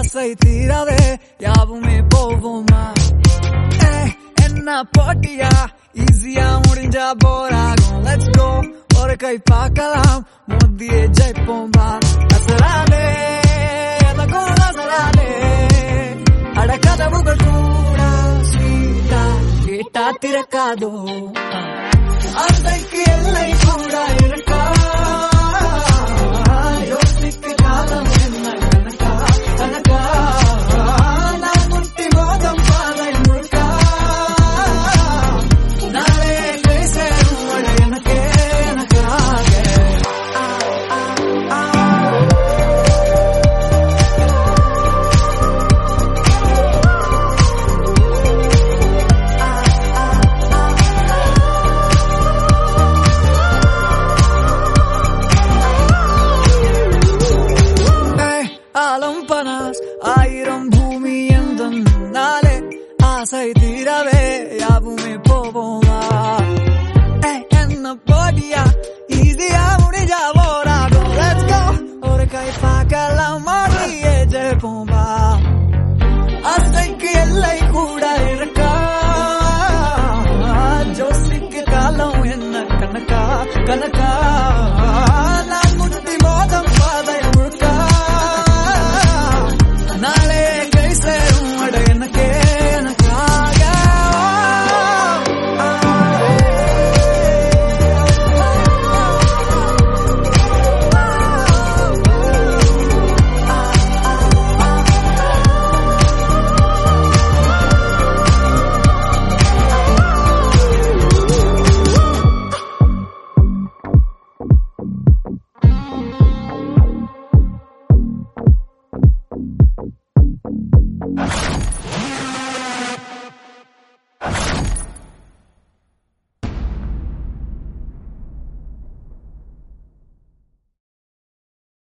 ஆசை தீரவே யாவுமே போவோமா என்ன போட்டியா ஈஸியா முடிஞ்சா போராகும் லெட்ஸ் கோ ஒரு கை பார்க்கலாம் மோதியே ஜெயிப்போம் வா அசராலே எனக்கும் அசராலே அடக்கதவுகள் கூட ஸ்வீட்டா கேட்டா திறக்காதோ ஆசைக்கு எல்லை கூட இருக்கா யோசிக்க காலம் என்ன கணக்கா கணக்கா நான் முட்டி மோதம் பாதை முழுக்கா நாளே பேசும் எனக்கே எனக்காக ஆலம் பனாஸ் ஆயிரம் பூமி எந்தன் நாளே ஆசை தீரவே யாவுமே போவோமா என்ன போட்டியா ஈஸியா முடிஞ்சா போராடும் லெட்ஸ் கோ ஒரு கை பார்க்கலாம் மாறியே ஜெயிப்போம்